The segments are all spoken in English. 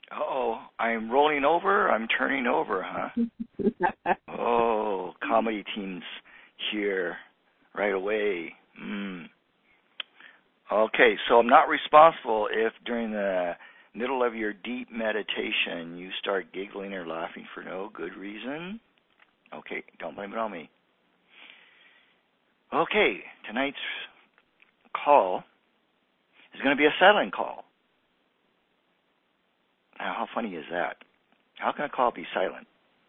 Uh-oh, I'm rolling over, I'm turning over, huh? Oh, comedy teams here right away. Okay, so I'm not responsible if during the middle of your deep meditation you start giggling or laughing for no good reason. Okay, don't blame it on me. Okay, tonight's call is going to be a silent call. Now, how funny is that? How can a call be silent?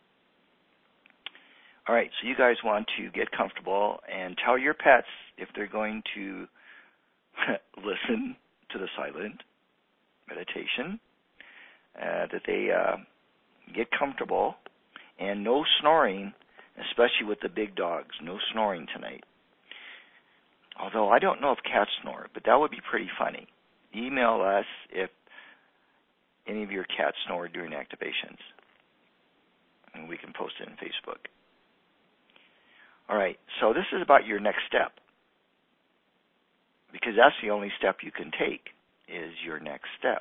All right, so you guys want to get comfortable and tell your pets if they're going to listen to the silent meditation, that they get comfortable, and no snoring, especially with the big dogs. No snoring tonight. Although I don't know if cats snore, but that would be pretty funny. Email us if any of your cats snore during activations, and we can post it on Facebook. All right, so this is about your next step, because that's the only step you can take, is your next step.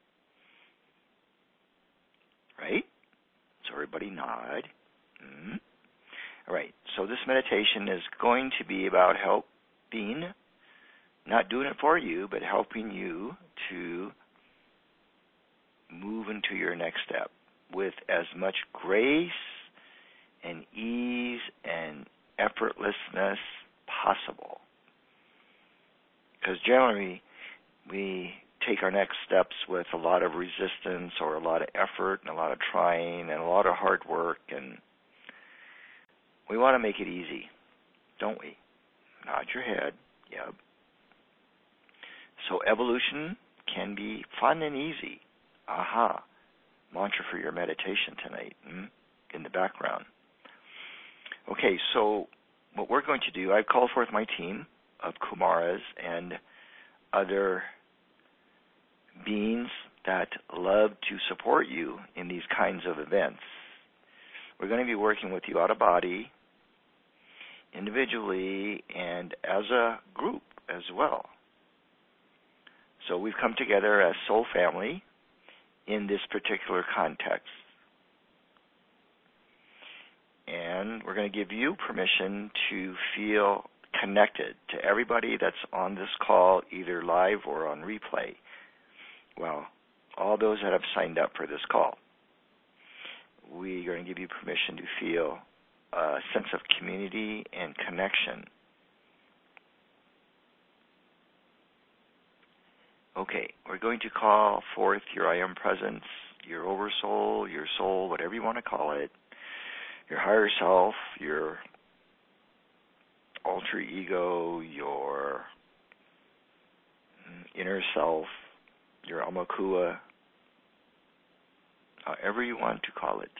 Right? So everybody nod. All right, so this meditation is going to be about helping, not doing it for you, but helping you to move into your next step with as much grace and ease and effortlessness possible. Because generally, we take our next steps with a lot of resistance or a lot of effort and a lot of trying and a lot of hard work, and we want to make it easy, don't we? Nod your head. Yep. So evolution can be fun and easy. Aha. Mantra for your meditation tonight in the background. Okay, so what we're going to do, I've called forth my team of Kumaras and other beings that love to support you in these kinds of events. We're going to be working with you out of body, individually, and as a group as well. So we've come together as soul family in this particular context. And we're going to give you permission to feel connected to everybody that's on this call, either live or on replay. Well, all those that have signed up for this call. We are going to give you permission to feel a sense of community and connection. Okay, we're going to call forth your I Am Presence, your Oversoul, your soul, whatever you want to call it, your higher self, your alter ego, your inner self, your Aumakua, however you want to call it.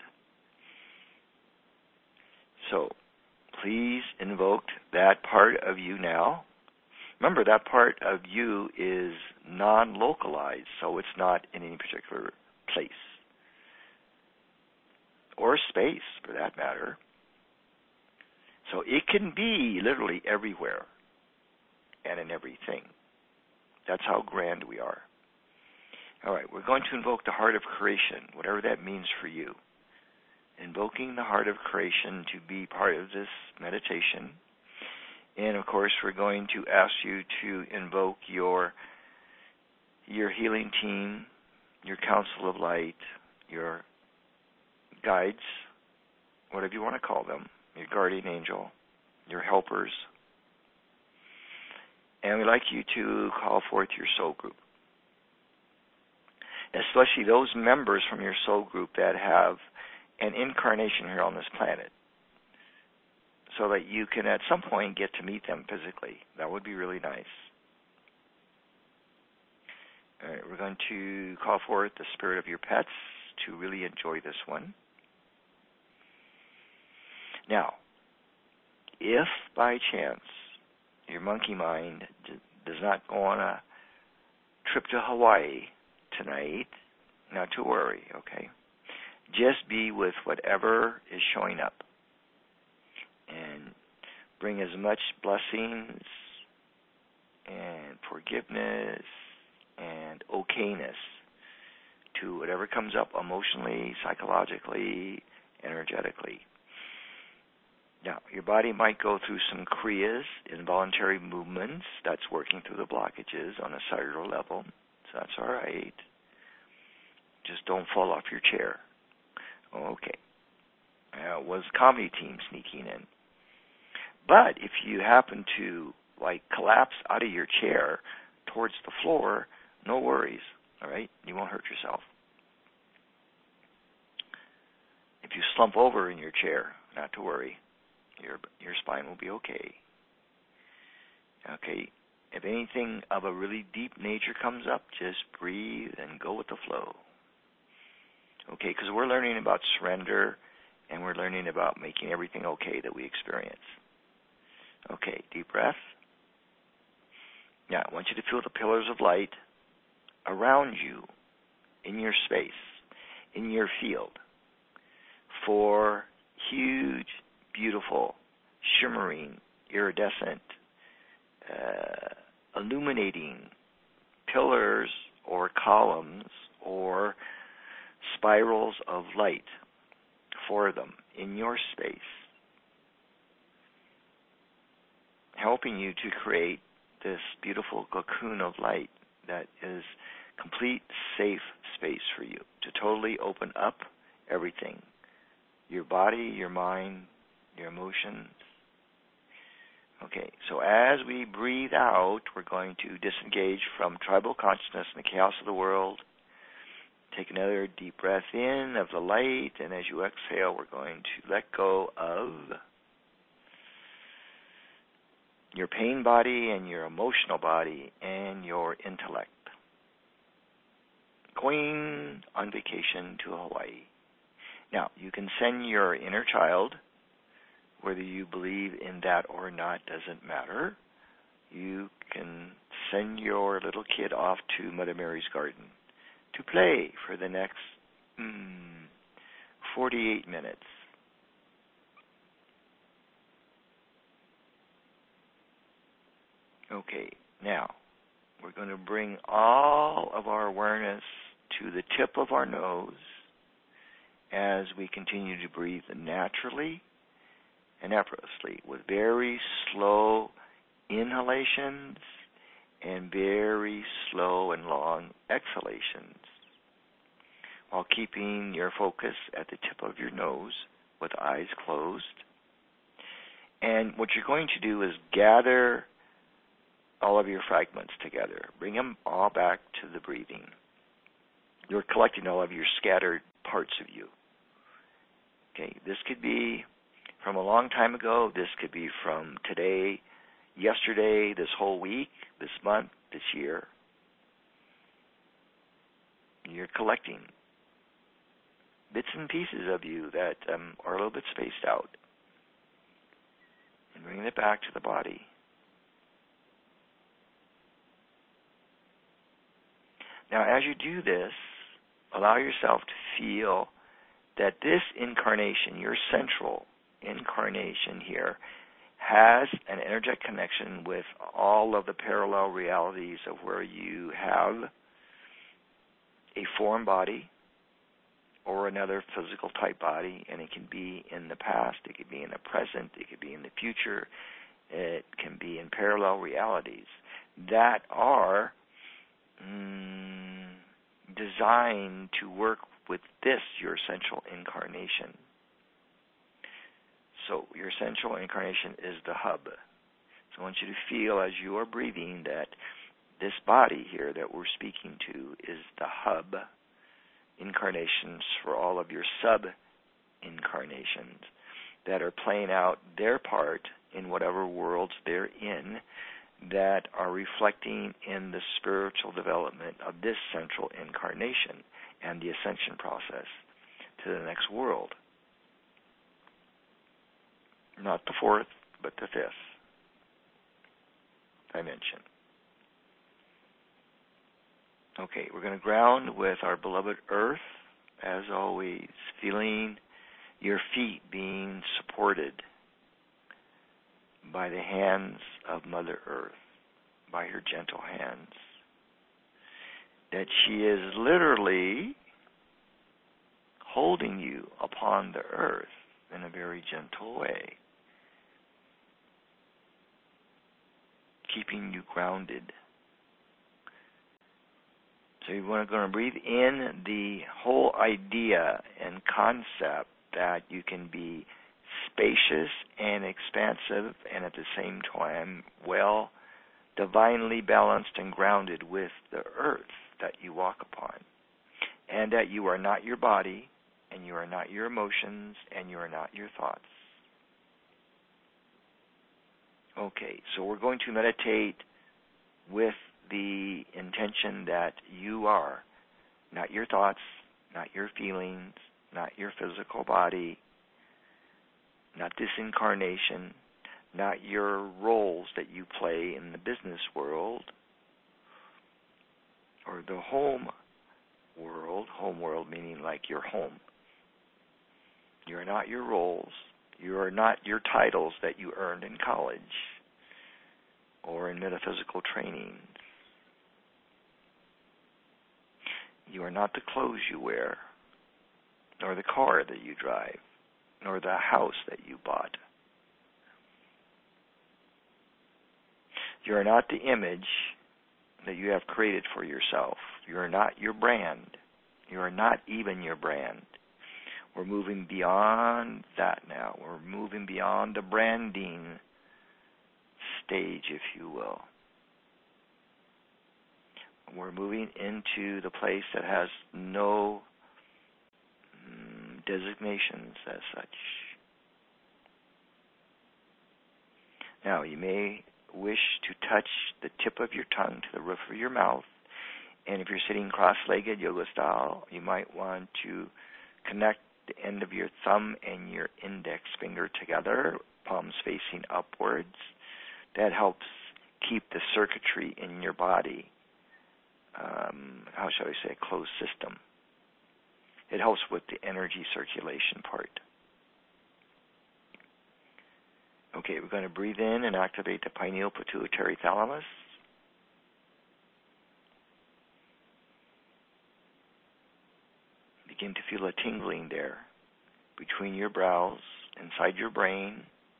So please invoke that part of you now. Remember, that part of you is non-localized, so it's not in any particular place or space, for that matter. So it can be literally everywhere and in everything. That's how grand we are. All right, we're going to invoke the heart of creation, whatever that means for you. Invoking the heart of creation to be part of this meditation. And, of course, we're going to ask you to invoke your healing team, your council of light, your guides, whatever you want to call them, your guardian angel, your helpers. And we'd like you to call forth your soul group, especially those members from your soul group that have an incarnation here on this planet, so that you can at some point get to meet them physically. That would be really nice. All right, we're going to call forth the spirit of your pets to really enjoy this one. Now, if by chance your monkey mind does not go on a trip to Hawaii tonight, not to worry, okay? Just be with whatever is showing up and bring as much blessings and forgiveness and okayness to whatever comes up emotionally, psychologically, energetically. Now, your body might go through some kriyas, involuntary movements. That's working through the blockages on a cellular level. So that's all right. Just don't fall off your chair. Okay. Was comedy team sneaking in. But if you happen to, collapse out of your chair towards the floor, no worries, all right? You won't hurt yourself. If you slump over in your chair, not to worry. Your spine will be okay. Okay, if anything of a really deep nature comes up, just breathe and go with the flow. Okay, because we're learning about surrender, and we're learning about making everything okay that we experience. Okay, deep breath. Now, I want you to feel the pillars of light around you, in your space, in your field. 4 huge, beautiful, shimmering, iridescent, illuminating pillars or columns or spirals of light, 4 of them in your space, helping you to create this beautiful cocoon of light that is complete, safe space for you to totally open up everything. Your body, your mind, your emotions. Okay, so as we breathe out, we're going to disengage from tribal consciousness and the chaos of the world. Take another deep breath in of the light, and as you exhale, we're going to let go of your pain body and your emotional body and your intellect. Going on vacation to Hawaii. Now, you can send your inner child, whether you believe in that or not doesn't matter. You can send your little kid off to Mother Mary's garden to play for the next 48 minutes. Okay, now we're going to bring all of our awareness to the tip of our nose as we continue to breathe naturally and effortlessly with very slow inhalations and very slow and long exhalations, while keeping your focus at the tip of your nose with eyes closed. And what you're going to do is gather all of your fragments together. Bring them all back to the breathing. You're collecting all of your scattered parts of you. Okay, this could be from a long time ago. This could be from today, yesterday, this whole week, this month, this year. You're collecting bits and pieces of you that are a little bit spaced out, and bringing it back to the body. Now, as you do this, allow yourself to feel that this incarnation, your central incarnation here, has an energetic connection with all of the parallel realities of where you have a form body or another physical type body, and it can be in the past, it could be in the present, it could be in the future, it can be in parallel realities that are designed to work with this, your essential incarnation. So your essential incarnation is the hub. So I want you to feel as you are breathing that this body here that we're speaking to is the hub incarnations for all of your sub-incarnations that are playing out their part in whatever worlds they're in, that are reflecting in the spiritual development of this central incarnation and the ascension process to the next world. Not the fourth, but the fifth dimension. Okay, we're going to ground with our beloved Earth, as always, feeling your feet being supported by the hands of Mother Earth, by her gentle hands. That she is literally holding you upon the earth in a very gentle way, keeping you grounded. So you're going to breathe in the whole idea and concept that you can be spacious and expansive and at the same time well divinely balanced and grounded with the earth that you walk upon, and that you are not your body, and you are not your emotions, and you are not your thoughts. Okay, so we're going to meditate with the intention that you are not your thoughts, not your feelings, not your physical body, not this incarnation, not your roles that you play in the business world or the home world meaning like your home. You are not your roles. You are not your titles that you earned in college or in metaphysical training. You are not the clothes you wear, nor the car that you drive, nor the house that you bought. You are not the image that you have created for yourself. You are not your brand. You are not even your brand. We're moving beyond that now. We're moving beyond the branding stage, if you will. We're moving into the place that has no designations as such. Now, you may wish to touch the tip of your tongue to the roof of your mouth, and if you're sitting cross-legged yoga style, you might want to connect the end of your thumb and your index finger together, palms facing upwards. That helps keep the circuitry in your body, how shall I say, a closed system. It helps with the energy circulation part. Okay, we're going to breathe in and activate the pineal pituitary thalamus. Begin to feel a tingling there between your brows, inside your brain.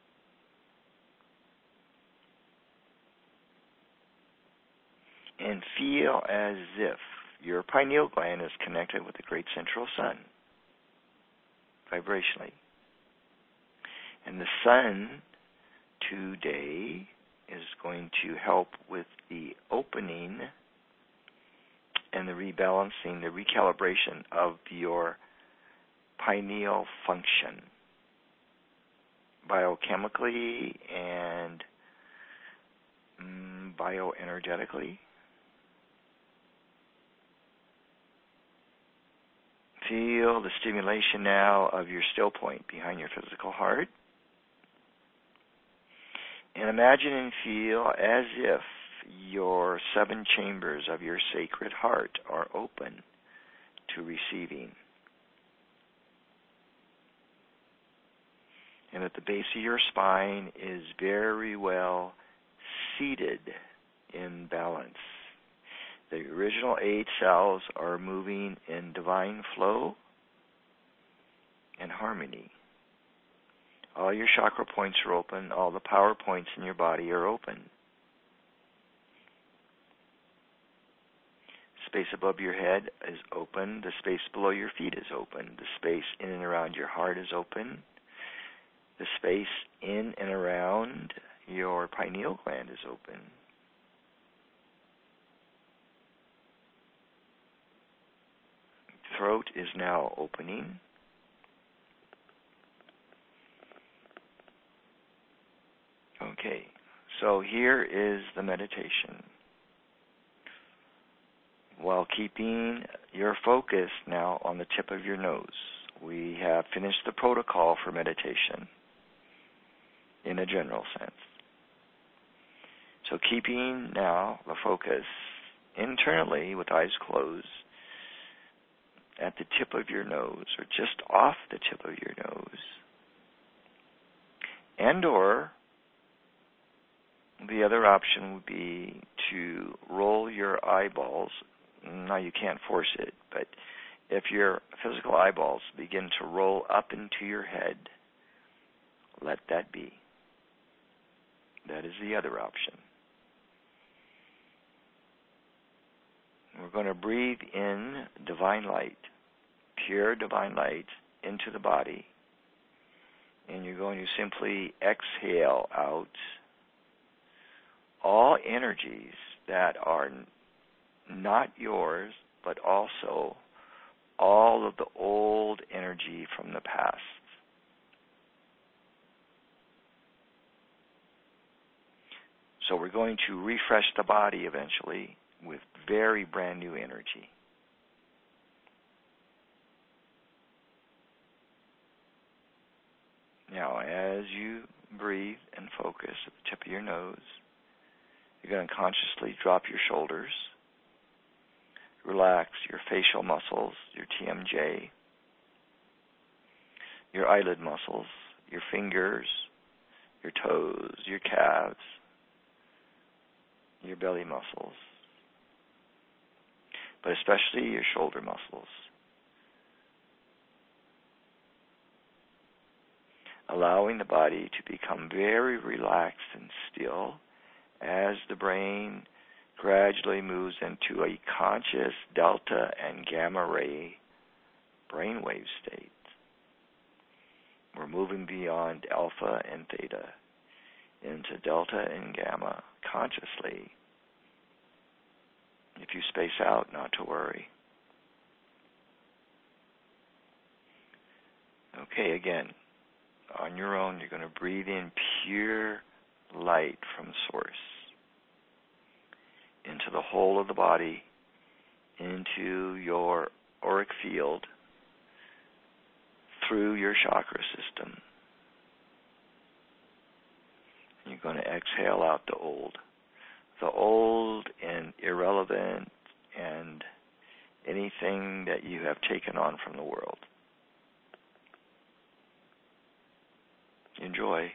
And feel as if your pineal gland is connected with the great central sun, vibrationally. And the sun today is going to help with the opening and the rebalancing, the recalibration of your pineal function biochemically and bioenergetically. Feel the stimulation now of your still point behind your physical heart. And imagine and feel as if your 7 chambers of your sacred heart are open to receiving. And that the base of your spine is very well seated in balance. The original 8 cells are moving in divine flow and harmony. All your chakra points are open. All the power points in your body are open. Space above your head is open. The space below your feet is open. The space in and around your heart is open. The space in and around your pineal gland is open. Throat is now opening. Okay, so here is the meditation. While keeping your focus now on the tip of your nose, we have finished the protocol for meditation in a general sense. So keeping now the focus internally with eyes closed at the tip of your nose or just off the tip of your nose, and or the other option would be to roll your eyeballs. Now you can't force it, but if your physical eyeballs begin to roll up into your head, let that be. That is the other option. We're going to breathe in divine light, pure divine light, into the body. And you're going to simply exhale out all energies that are not yours, but also all of the old energy from the past. So we're going to refresh the body eventually with very brand new energy. Now, as you breathe and focus at the tip of your nose, you're going to consciously drop your shoulders, relax your facial muscles, your TMJ, your eyelid muscles, your fingers, your toes, your calves, your belly muscles, but especially your shoulder muscles. Allowing the body to become very relaxed and still as the brain gradually moves into a conscious delta and gamma ray brainwave state. We're moving beyond alpha and theta into delta and gamma consciously. If you space out, not to worry. Okay, again, on your own, you're going to breathe in pure light from source into the whole of the body, into your auric field, through your chakra system. You're going to exhale out the old and irrelevant and anything that you have taken on from the world. Enjoy.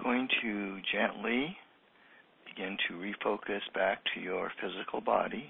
going to gently begin to refocus back to your physical body.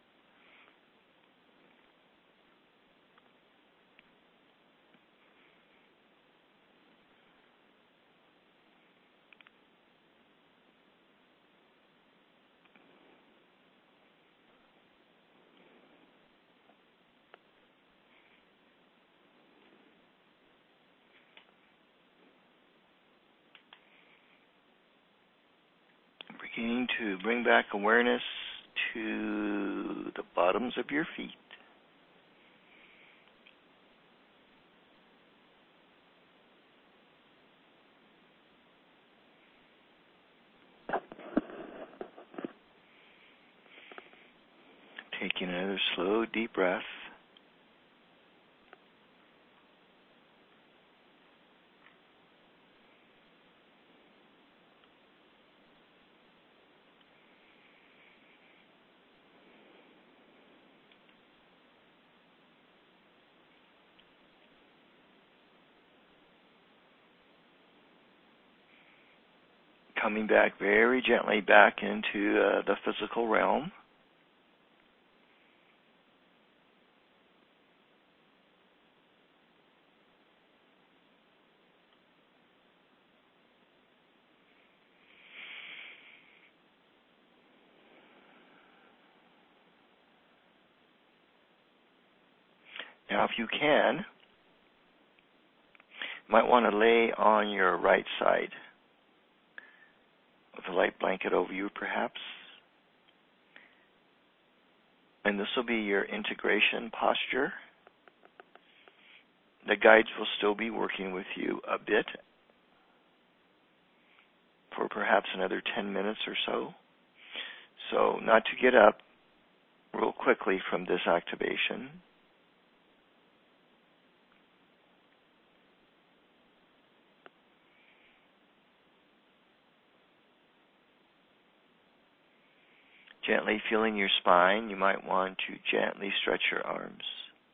Beginning to bring back awareness to the bottoms of your feet. Taking another slow, deep breath. Coming back very gently back into the physical realm. Now, if you can, you might want to lay on your right side with a light blanket over you, perhaps. And this will be your integration posture. The guides will still be working with you a bit for perhaps another 10 minutes or so. So not to get up real quickly from this activation. Gently feeling your spine, you might want to gently stretch your arms.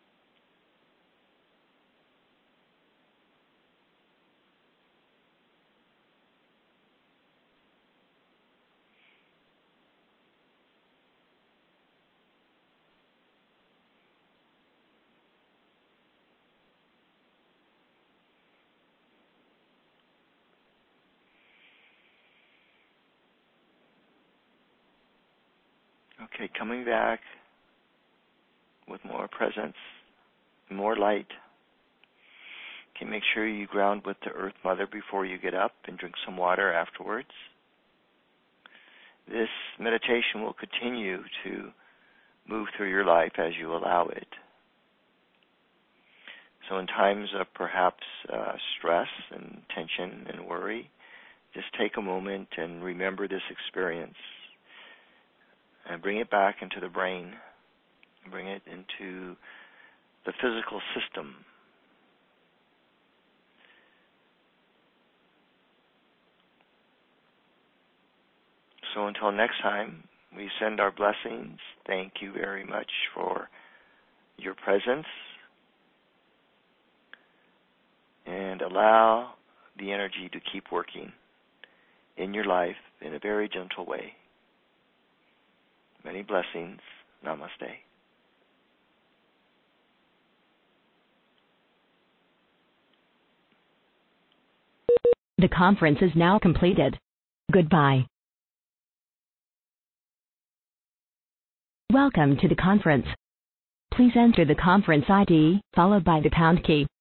Okay, coming back with more presence, more light. Okay, make sure you ground with the Earth Mother before you get up and drink some water afterwards. This meditation will continue to move through your life as you allow it. So in times of perhaps stress and tension and worry, just take a moment and remember this experience and bring it back into the brain, bring it into the physical system. So until next time, we send our blessings. Thank you very much for your presence. And allow the energy to keep working in your life in a very gentle way. Many blessings. Namaste. The conference is now completed. Goodbye. Welcome to the conference. Please enter the conference ID, followed by the pound key.